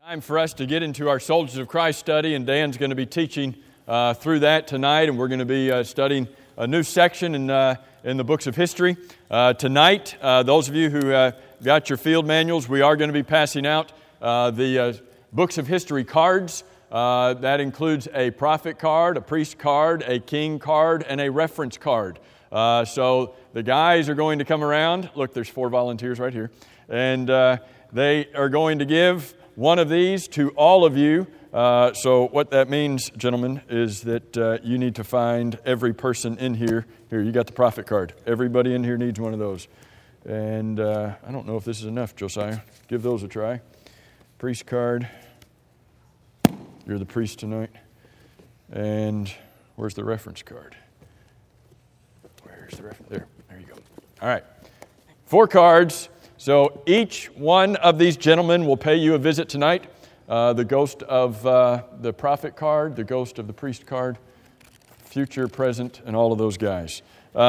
Time for us to get into our Soldiers of Christ study, and Dan's going to be teaching through that tonight, and we're going to be studying a new section in the books of history. Tonight, those of you who got your field manuals, we are going to be passing out the books of history cards. That includes a prophet card, a priest card, a king card, and a reference card. So the guys are going to come around. Look, there's 4 volunteers right here. And they are going to give one of these to all of you. So what that means, gentlemen, is that you need to find every person in here. Here, you got the prophet card. Everybody in here needs one of those. And I don't know if this is enough, Josiah. Give those a try. Priest card. You're the priest tonight. And where's the reference card? Where's the reference? There you go. All right. 4 cards. So each one of these gentlemen will pay you a visit tonight. The ghost of the prophet card, the ghost of the priest card, future, present, and all of those guys.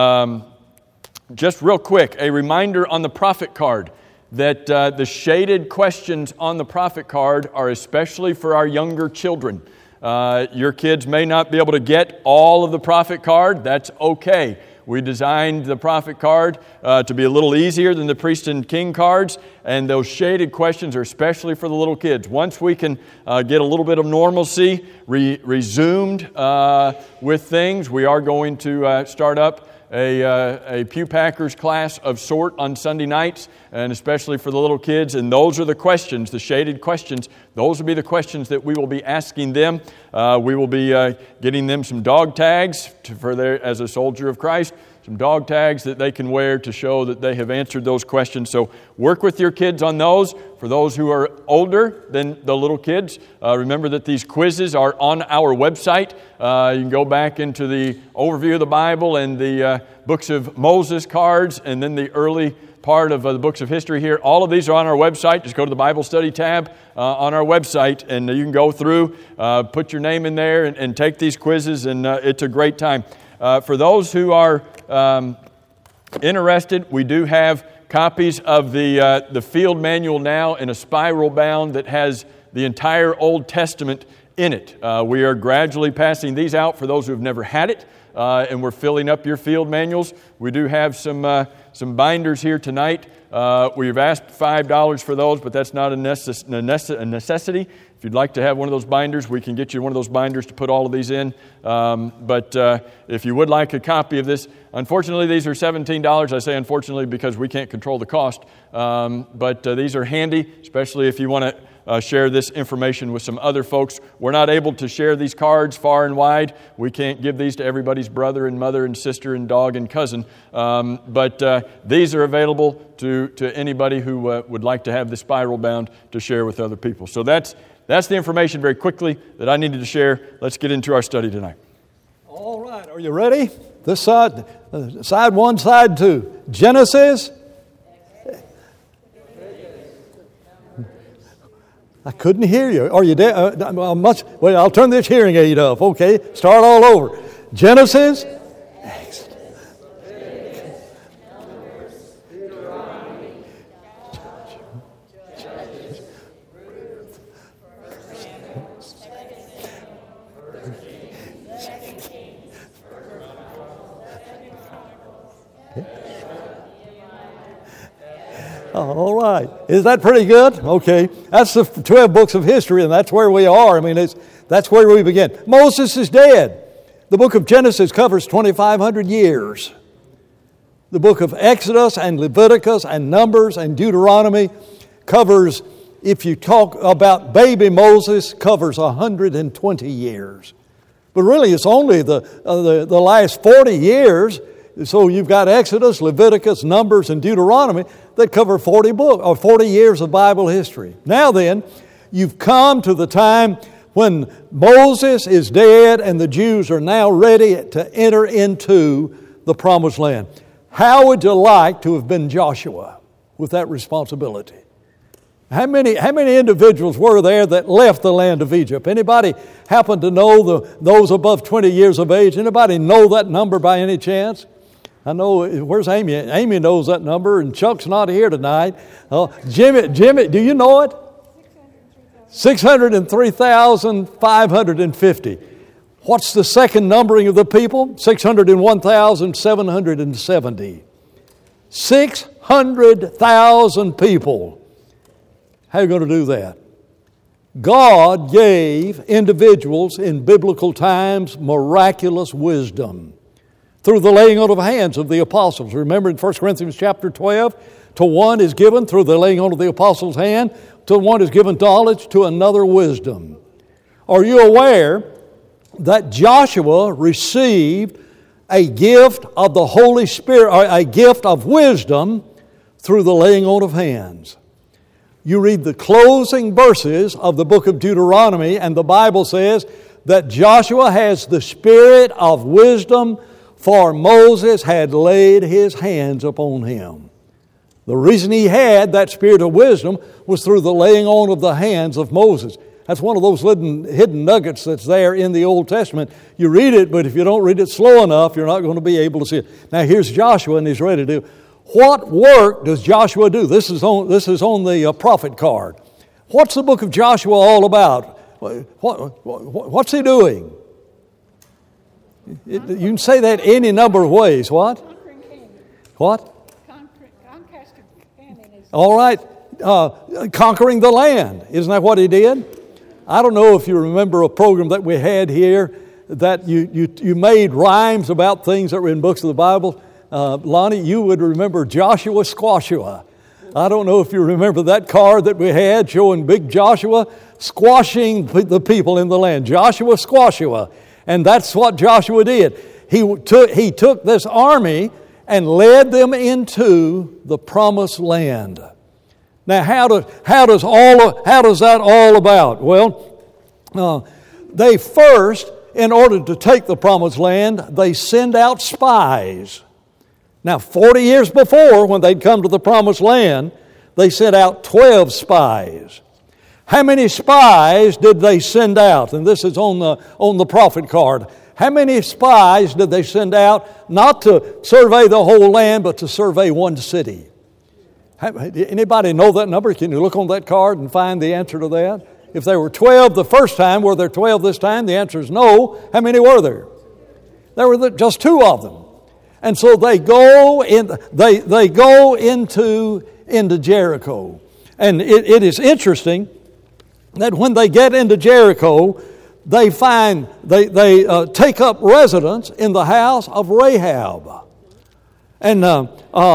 Just real quick, a reminder on the prophet card that the shaded questions on the prophet card are especially for our younger children. Your kids may not be able to get all of the prophet card. That's okay. We designed the prophet card to be a little easier than the priest and king cards, and those shaded questions are especially for the little kids. Once we can get a little bit of normalcy resumed with things, we are going to start up a Pew Packers class of sort on Sunday nights, and especially for the little kids. And those are the questions, the shaded questions. Those will be the questions that we will be asking them. We will be getting them some dog tags as a soldier of Christ, some dog tags that they can wear to show that they have answered those questions. So work with your kids on those. For those who are older than the little kids, remember that these quizzes are on our website. You can go back into the overview of the Bible and the books of Moses cards, and then the early part of the books of history here. All of these are on our website. Just go to the Bible study tab on our website, and you can go through, put your name in there, and take these quizzes, and it's a great time. For those who are interested, we do have copies of the field manual now in a spiral bound that has the entire Old Testament in it. We are gradually passing these out for those who have never had it, and we're filling up your field manuals. We do have some binders here tonight. We've asked $5 for those, but that's not a necessity. If you'd like to have one of those binders, we can get you one of those binders to put all of these in. But if you would like a copy of this, unfortunately, these are $17. I say unfortunately because we can't control the cost. But these are handy, especially if you want to share this information with some other folks. We're not able to share these cards far and wide. We can't give these to everybody's brother and mother and sister and dog and cousin. But these are available to anybody who would like to have the spiral bound to share with other people. So that's the information very quickly that I needed to share. Let's get into our study tonight. All right, are you ready? This side, side 1, side 2. Genesis. I couldn't hear you. Are you there? Well, I'll turn this hearing aid off. Okay, start all over. Genesis. All right. Is that pretty good? Okay. That's the 12 books of history, and that's where we are. I mean, that's where we begin. Moses is dead. The book of Genesis covers 2,500 years. The book of Exodus and Leviticus and Numbers and Deuteronomy covers, if you talk about baby Moses, covers 120 years. But really, it's only the last 40 years. So you've got Exodus, Leviticus, Numbers, and Deuteronomy that cover 40 years of Bible history. Now then, you've come to the time when Moses is dead and the Jews are now ready to enter into the Promised Land. How would you like to have been Joshua with that responsibility? How many individuals were there that left the land of Egypt? Anybody happen to know those above 20 years of age? Anybody know that number by any chance? I know, where's Amy? Amy knows that number, and Chuck's not here tonight. Jimmy, do you know it? 603,550. What's the second numbering of the people? 601,770. 600,000 people. How are you going to do that? God gave individuals in biblical times miraculous wisdom through the laying on of hands of the apostles. Remember in 1 Corinthians chapter 12, to one is given through the laying on of the apostles' hand, to one is given knowledge, to another wisdom. Are you aware that Joshua received a gift of the Holy Spirit, or a gift of wisdom through the laying on of hands? You read the closing verses of the book of Deuteronomy, and the Bible says that Joshua has the spirit of wisdom, for Moses had laid his hands upon him. The reason he had that spirit of wisdom was through the laying on of the hands of Moses. That's one of those hidden nuggets that's there in the Old Testament. You read it, but if you don't read it slow enough, you're not going to be able to see it. Now here's Joshua, and he's ready to do. What work does Joshua do? This is on the prophet card. What's the book of Joshua all about? What's he doing? You can say that any number of ways. What? What? All right. Conquering the land. Isn't that what he did? I don't know if you remember a program that we had here that you made rhymes about things that were in books of the Bible. Lonnie, you would remember Joshua Squashua. I don't know if you remember that card that we had showing big Joshua squashing the people in the land. Joshua Squashua. And that's what Joshua did. He took this army and led them into the promised land. Now, how does that all about? Well, they first, in order to take the promised land, they send out spies. Now, 40 years before, when they'd come to the promised land, they sent out 12 spies. How many spies did they send out? And this is on the prophet card. How many spies did they send out, not to survey the whole land, but to survey one city? Anybody know that number? Can you look on that card and find the answer to that? If there were 12 the first time, were there 12 this time? The answer is no. How many were there? There were just 2 of them. And so they go into Jericho. And it is interesting that when they get into Jericho, they take up residence in the house of Rahab. And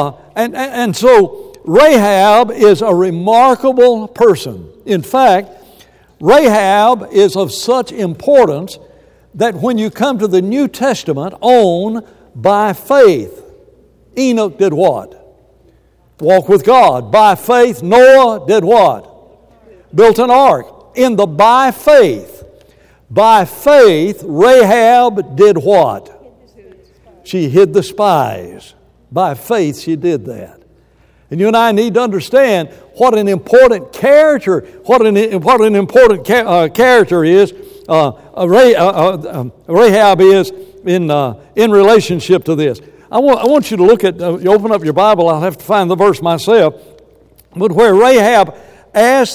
so Rahab is a remarkable person. In fact, Rahab is of such importance that when you come to the New Testament on by faith, Enoch did what? Walk with God. By faith, Noah did what? Built an ark. In the by faith, Rahab did what? She hid the spies. By faith, she did that. And you and I need to understand what an important character, character is Rahab is in relationship to this. I want you to look at. You open up your Bible. I'll have to find the verse myself. But where Rahab asked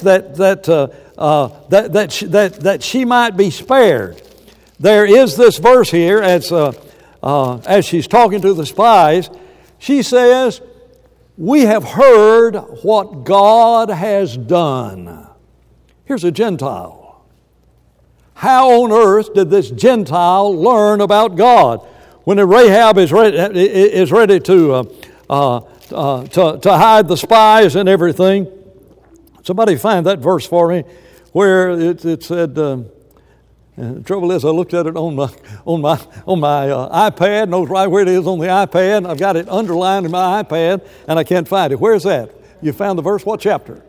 that she might be spared, there is this verse here as she's talking to the spies. She says, "We have heard what God has done." Here's a Gentile. How on earth did this Gentile learn about God? When Rahab is ready to hide the spies and everything. Somebody find that verse for me, where it said. The trouble is, I looked at it on my iPad. Knows right where it is on the iPad. I've got it underlined in my iPad, and I can't find it. Where's that? You found the verse? What chapter?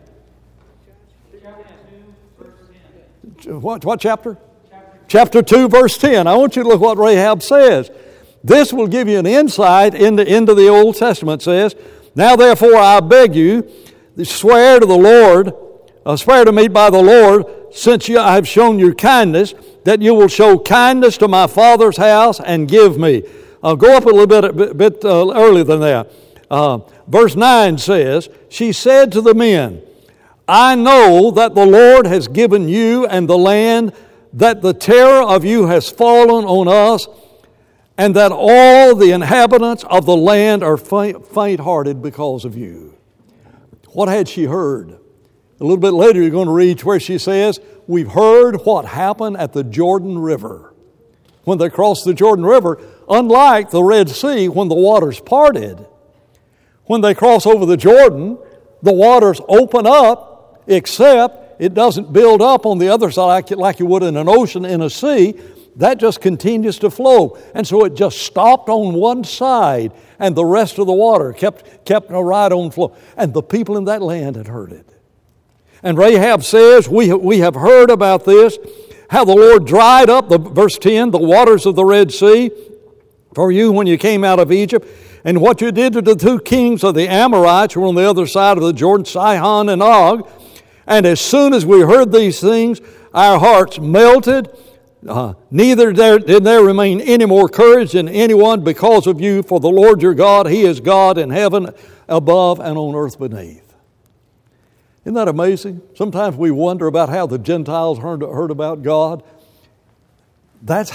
What chapter? Chapter 2, verse 10. I want you to look what Rahab says. This will give you an insight into the Old Testament. It says, "Now therefore I beg you, swear to the Lord, swear to me by the Lord, since I have shown you kindness, that you will show kindness to my father's house and give me." I'll go up a little bit earlier than that. Verse 9 says, "She said to the men, I know that the Lord has given you and the land, that the terror of you has fallen on us, and that all the inhabitants of the land are faint-hearted because of you. What had she heard? A little bit later you're going to read where she says, we've heard what happened at the Jordan River. When they crossed the Jordan River, unlike the Red Sea when the waters parted, when they cross over the Jordan, the waters open up, except it doesn't build up on the other side like you would in an ocean, in a sea. That just continues to flow. And so it just stopped on one side, and the rest of the water kept a right on flow. And the people in that land had heard it. And Rahab says, we have heard about this, how the Lord dried up, verse 10, the waters of the Red Sea for you when you came out of Egypt, and what you did to the two kings of the Amorites who were on the other side of the Jordan, Sihon and Og. And as soon as we heard these things, our hearts melted. Neither did there remain any more courage in anyone because of you, for the Lord your God, He is God in heaven above and on earth beneath. Isn't that amazing? Sometimes we wonder about how the Gentiles heard about God. That's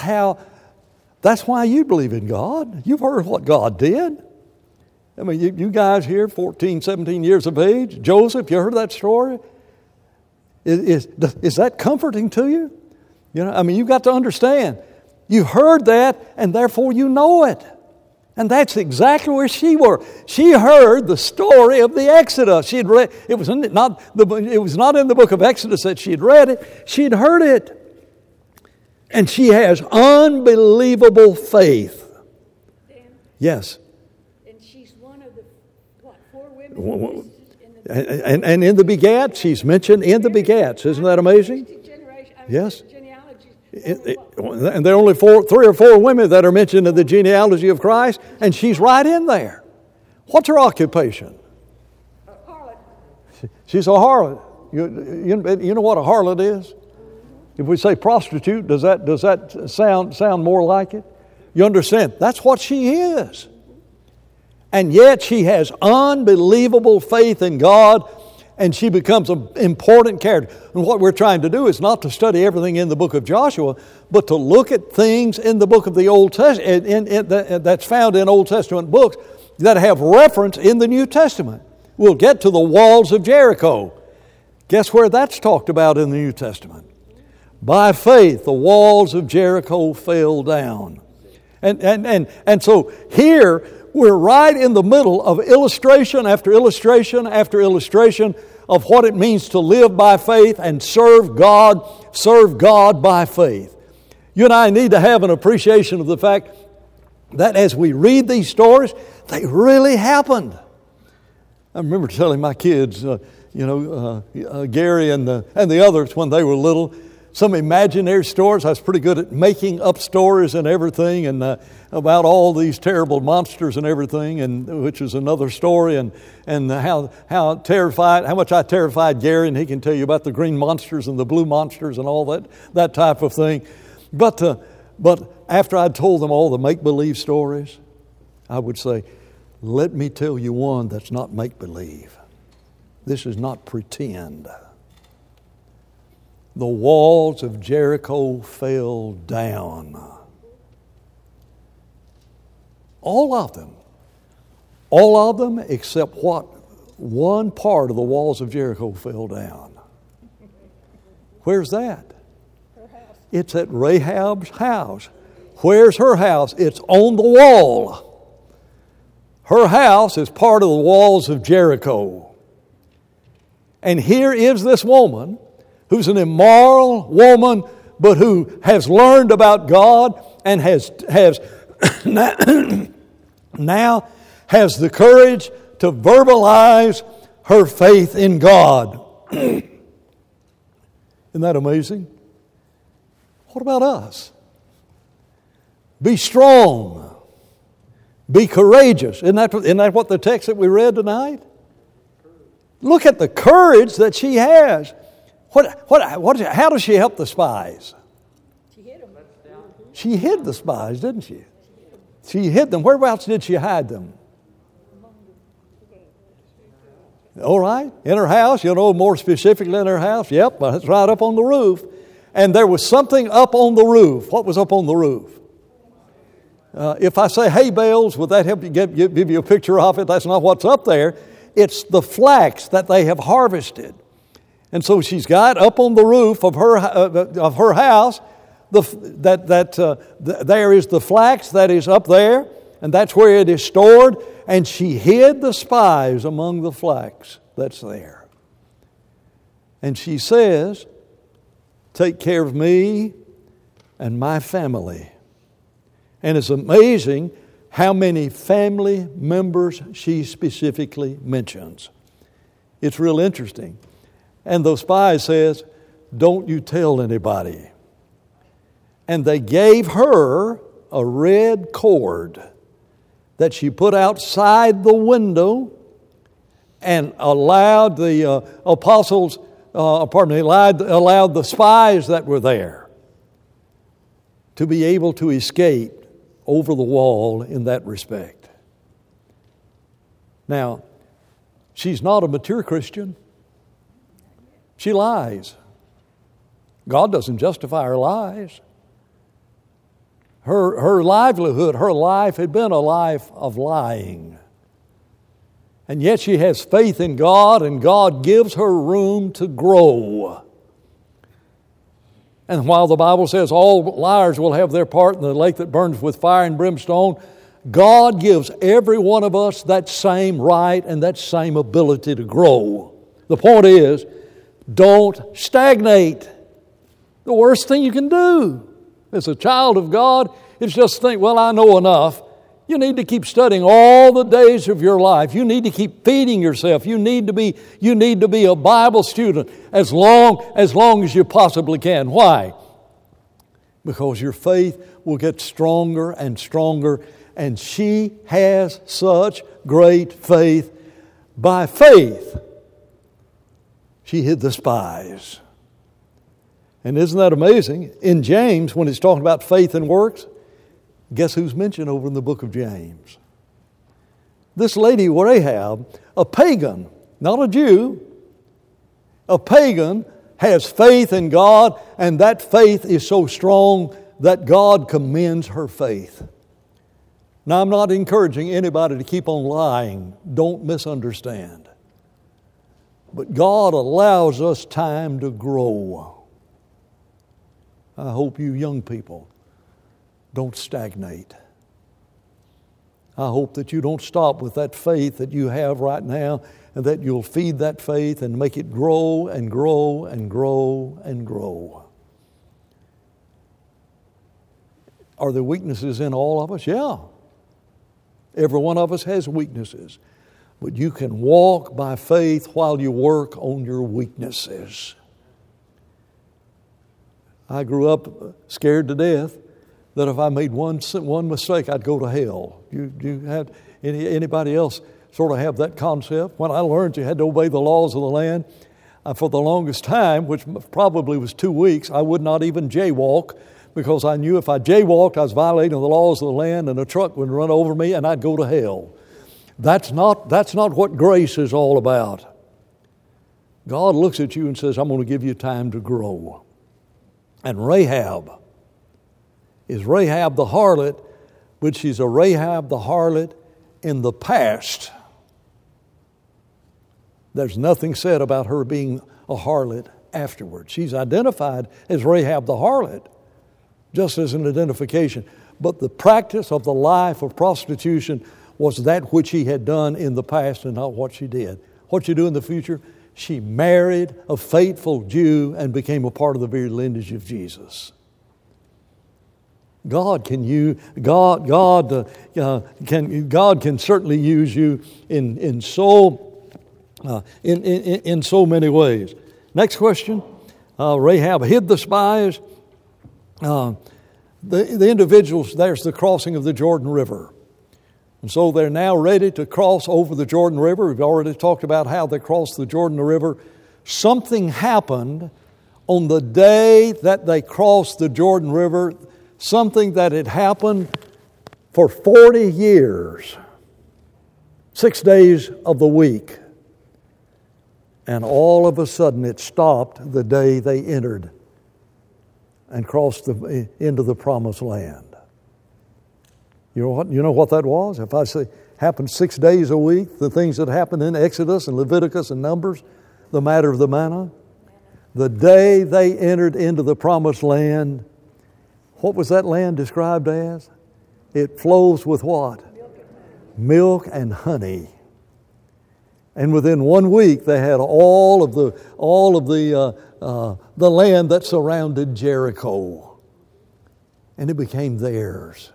why you believe in God. You've heard what God did. I mean, you guys here, 14, 17 years of age, Joseph, you heard that story? Is that comforting to you? You know, I mean, you've got to understand. You heard that, and therefore you know it. And that's exactly where she was. She heard the story of the Exodus. She had read. It was not in the book of Exodus that she had read it. She had heard it. And she has unbelievable faith. Dan, yes. and she's one of the, 4 women? And in the Begats, she's mentioned in the Begats. Isn't that amazing? Yes. And there are only 3 or 4 women that are mentioned in the genealogy of Christ, and she's right in there. What's her occupation? Harlot. She's a harlot. You know what a harlot is? If we say prostitute, does that sound more like it? You understand? That's what she is. And yet she has unbelievable faith in God, and she becomes an important character. And what we're trying to do is not to study everything in the book of Joshua, but to look at things in the book of the Old Testament that's found in Old Testament books that have reference in the New Testament. We'll get to the walls of Jericho. Guess where that's talked about in the New Testament? By faith, the walls of Jericho fell down. And so here, we're right in the middle of illustration after illustration after illustration of what it means to live by faith and serve God by faith. You and I need to have an appreciation of the fact that as we read these stories, they really happened. I remember telling my kids, Gary and the others when they were little, some imaginary stories. I was pretty good at making up stories and everything, and about all these terrible monsters and everything, and which is another story, and how much I terrified Gary, and he can tell you about the green monsters and the blue monsters and all that type of thing. But after I'd told them all the make-believe stories, I would say, let me tell you one that's not make-believe. This is not pretend. The walls of Jericho fell down. All of them except what? One part of the walls of Jericho fell down. Where's that? Her house. It's at Rahab's house. Where's her house? It's on the wall. Her house is part of the walls of Jericho. And here is this woman who's an immoral woman, but who has learned about God and has now has the courage to verbalize her faith in God. Isn't that amazing? What about us? Be strong. Be courageous. Isn't that what the text that we read tonight? Look at the courage that she has. How does she help the spies? She hid them. She hid the spies, didn't she? She hid them. Whereabouts did she hide them? All right, in her house, more specifically in her house. Yep, it's right up on the roof. And there was something up on the roof. What was up on the roof? If I say hay bales, would that help you give you a picture of it? That's not what's up there. It's the flax that they have harvested. And so she's got up on the roof of her house, there is the flax that is up there, and that's where it is stored. And she hid the spies among the flax that's there. And she says, take care of me and my family. And it's amazing how many family members she specifically mentions. It's real interesting. And the spy says, don't you tell anybody. And they gave her a red cord that she put outside the window and allowed the allowed the spies that were there to be able to escape over the wall in that respect. Now, she's not a mature Christian. She lies. God doesn't justify her lies. Her livelihood, her life had been a life of lying. And yet she has faith in God, and God gives her room to grow. And while the Bible says all liars will have their part in the lake that burns with fire and brimstone, God gives every one of us that same right and that same ability to grow. The point is, don't stagnate. The worst thing you can do as a child of God is just think, well, I know enough. You need to keep studying all the days of your life. You need to keep feeding yourself. You need to be a Bible student as long as you possibly can. Why? Because your faith will get stronger and stronger, and she has such great faith. By faith, she hid the spies. And isn't that amazing? In James, when it's talking about faith and works, guess who's mentioned over in the book of James? This lady Rahab, a pagan, not a Jew, a pagan, has faith in God, and that faith is so strong that God commends her faith. Now, I'm not encouraging anybody to keep on lying. Don't misunderstand. But God allows us time to grow. I hope you young people don't stagnate. I hope that you don't stop with that faith that you have right now, and that you'll feed that faith and make it grow and grow and grow and grow. Are there weaknesses in all of us? Yeah. Every one of us has weaknesses. But you can walk by faith while you work on your weaknesses. I grew up scared to death that if I made one mistake, I'd go to hell. You have anybody else sort of have that concept? When I learned you had to obey the laws of the land, for the longest time, which probably was 2 weeks, I would not even jaywalk, because I knew if I jaywalked, I was violating the laws of the land, and a truck would run over me, and I'd go to hell. That's not what grace is all about. God looks at you and says, I'm going to give you time to grow. And Rahab is Rahab the harlot, but she's a Rahab the harlot in the past. There's nothing said about her being a harlot afterwards. She's identified as Rahab the harlot, just as an identification. But the practice of the life of prostitution was that which she had done in the past and not what she did. What she do in the future? She married a faithful Jew and became a part of the very lineage of Jesus. God can certainly use you in so many ways. Next question. Rahab hid the spies. The individuals, there's the crossing of the Jordan River. And so they're now ready to cross over the Jordan River. We've already talked about how they crossed the Jordan River. Something happened on the day that they crossed the Jordan River, something that had happened for 40 years, 6 days of the week. And all of a sudden it stopped the day they entered and crossed into the promised land. You know what that was? If I say happened 6 days a week, the things that happened in Exodus and Leviticus and Numbers, the matter of the manna, the day they entered into the promised land, what was that land described as? It flows with what? Milk and honey. And within 1 week, they had all of the land that surrounded Jericho, and it became theirs.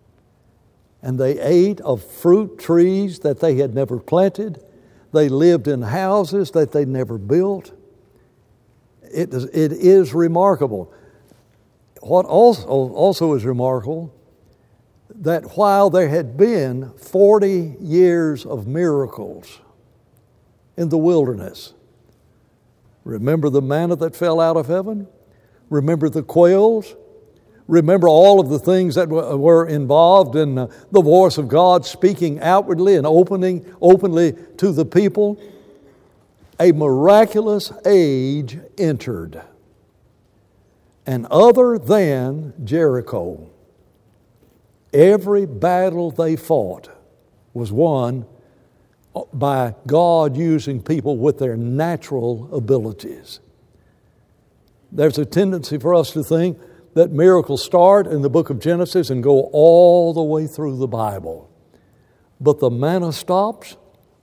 And they ate of fruit trees that they had never planted. They lived in houses that they never built. It is remarkable. What also is remarkable, that while there had been 40 years of miracles in the wilderness. Remember the manna that fell out of heaven? Remember the quails? Remember all of the things that were involved in the voice of God speaking outwardly and openly to the people? A miraculous age entered. And other than Jericho, every battle they fought was won by God using people with their natural abilities. There's a tendency for us to think that miracles start in the book of Genesis and go all the way through the Bible. But the manna stops.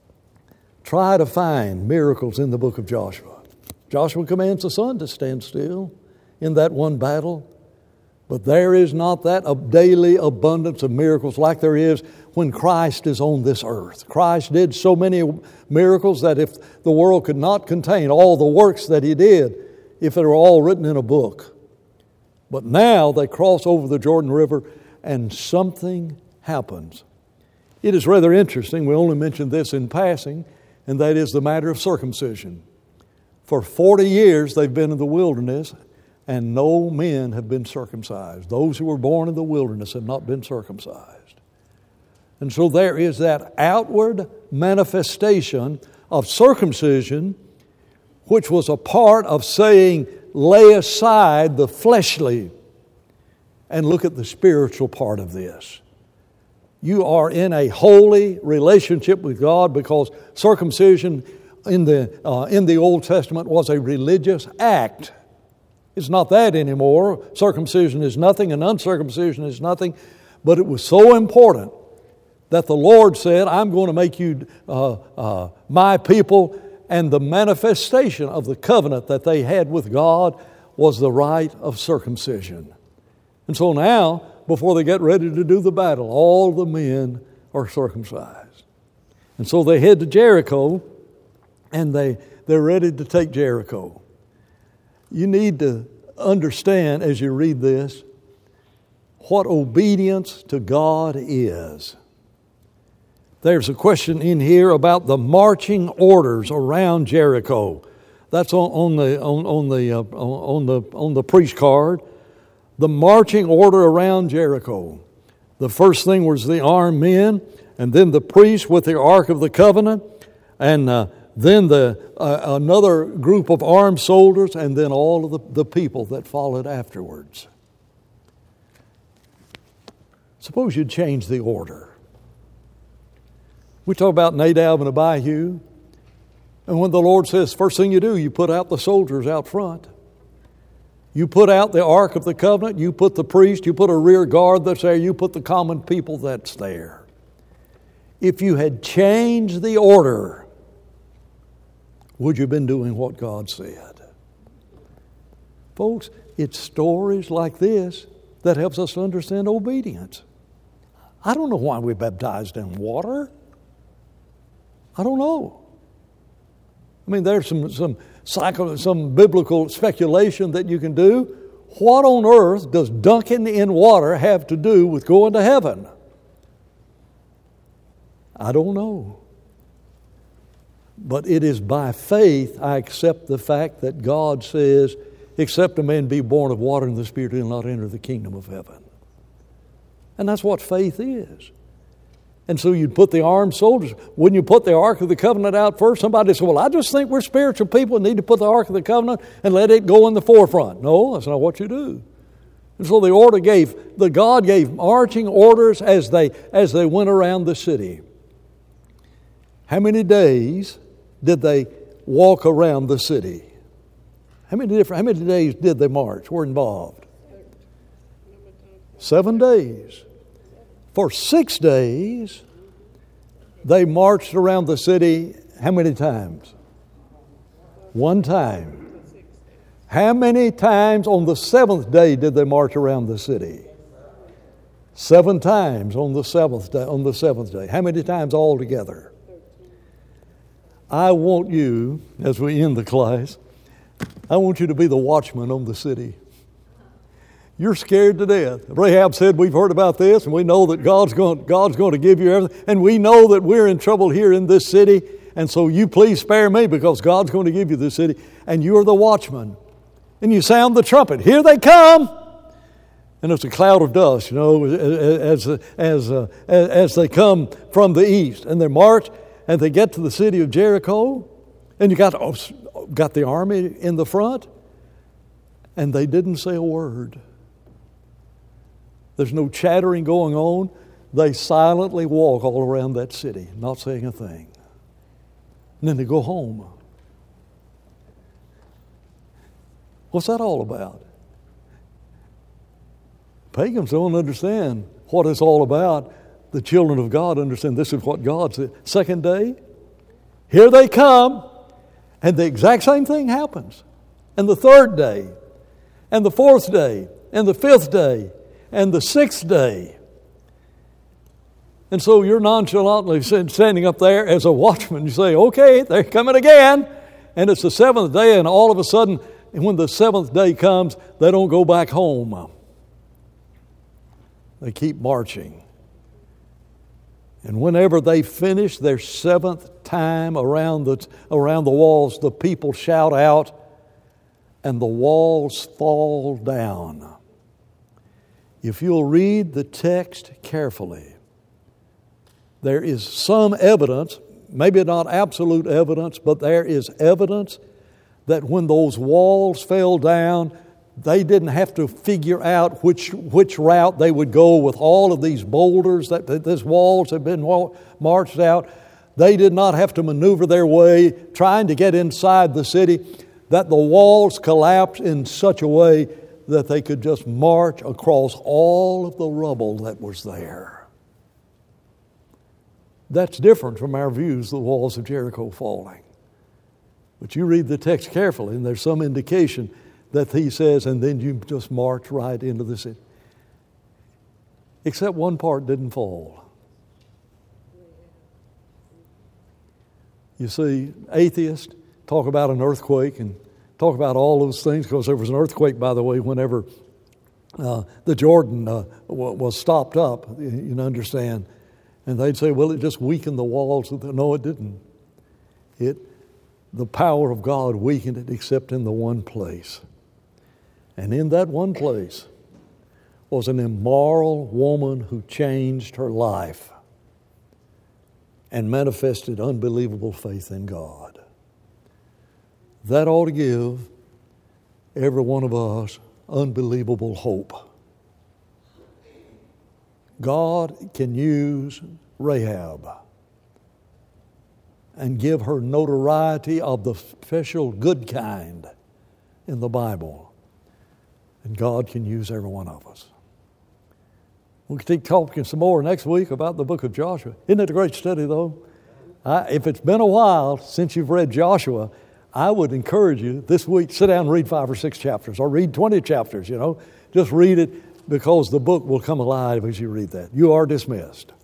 Try to find miracles in the book of Joshua. Joshua commands the sun to stand still in that one battle. But there is not that daily abundance of miracles like there is when Christ is on this earth. Christ did so many miracles that if the world could not contain all the works that He did, if they were all written in a book. But now they cross over the Jordan River and something happens. It is rather interesting. We only mentioned this in passing, and that is the matter of circumcision. For 40 years they've been in the wilderness, and no men have been circumcised. Those who were born in the wilderness have not been circumcised. And so there is that outward manifestation of circumcision, which was a part of saying, lay aside the fleshly and look at the spiritual part of this. You are in a holy relationship with God, because circumcision in the Old Testament was a religious act. It's not that anymore. Circumcision is nothing and uncircumcision is nothing. But it was so important that the Lord said, I'm going to make you my people. And the manifestation of the covenant that they had with God was the rite of circumcision. And so now, before they get ready to do the battle, all the men are circumcised. And so they head to Jericho, and they're ready to take Jericho. You need to understand as you read this what obedience to God is. There's a question in here about the marching orders around Jericho. That's on the priest card. The marching order around Jericho. The first thing was the armed men, and then the priests with the Ark of the Covenant, and then another group of armed soldiers, and then all of the people that followed afterwards. Suppose you'd change the order. We talk about Nadab and Abihu, and when the Lord says, first thing you do, you put out the soldiers out front. You put out the Ark of the Covenant, you put the priest, you put a rear guard that's there, you put the common people that's there. If you had changed the order, would you have been doing what God said? Folks, it's stories like this that helps us to understand obedience. I don't know why we baptized in water. I don't know. I mean, there's some biblical speculation that you can do. What on earth does dunking in water have to do with going to heaven? I don't know. But it is by faith I accept the fact that God says, except a man be born of water and the Spirit, he'll not enter the kingdom of heaven. And that's what faith is. And so you'd put the armed soldiers. Wouldn't you put the Ark of the Covenant out first? Somebody said, well, I just think we're spiritual people and need to put the Ark of the Covenant and let it go in the forefront. No, that's not what you do. And so God gave marching orders as they went around the city. How many days did they walk around the city? How many days did they march? Were involved? 7 days. For 6 days, they marched around the city how many times? 1 time. How many times on the 7th day did they march around the city? 7 times on the 7th day. How many times altogether? I want you, as we end the class, I want you to be the watchman on the city. You're scared to death. Rahab said, we've heard about this, and we know that God's going to give you everything. And we know that we're in trouble here in this city, and so you please spare me because God's going to give you this city. And you're the watchman. And you sound the trumpet. Here they come! And it's a cloud of dust, as they come from the east. And they march, and they get to the city of Jericho. And you got the army in the front. And they didn't say a word. There's no chattering going on. They silently walk all around that city, not saying a thing. And then they go home. What's that all about? Pagans don't understand what it's all about. The children of God understand this is what God said. 2nd day, here they come, and the exact same thing happens. And the 3rd day, and the 4th day, and the 5th day, and the 6th day. And so you're nonchalantly standing up there as a watchman. You say, okay, they're coming again. And it's the 7th day, and all of a sudden, when the 7th day comes, they don't go back home. They keep marching. And whenever they finish their 7th time around the walls, the people shout out, and the walls fall down. If you'll read the text carefully, there is some evidence, maybe not absolute evidence, but there is evidence that when those walls fell down, they didn't have to figure out which route they would go with all of these boulders that these walls had been marched out. They did not have to maneuver their way trying to get inside the city, that the walls collapsed in such a way that they could just march across all of the rubble that was there. That's different from our views of the walls of Jericho falling. But you read the text carefully, and there's some indication that he says, and then you just march right into the city. Except one part didn't fall. You see, atheists talk about an earthquake and talk about all those things, because there was an earthquake, by the way, whenever the Jordan was stopped up, you understand. And they'd say, well, it just weakened the walls. No, it didn't. The power of God weakened it except in the one place. And in that one place was an immoral woman who changed her life and manifested unbelievable faith in God. That ought to give every one of us unbelievable hope. God can use Rahab and give her notoriety of the special good kind in the Bible. And God can use every one of us. We'll keep talking some more next week about the book of Joshua. Isn't it a great study, though? If it's been a while since you've read Joshua, I would encourage you this week, sit down and read 5 or 6 chapters, or read 20 chapters, Just read it, because the book will come alive as you read that. You are dismissed.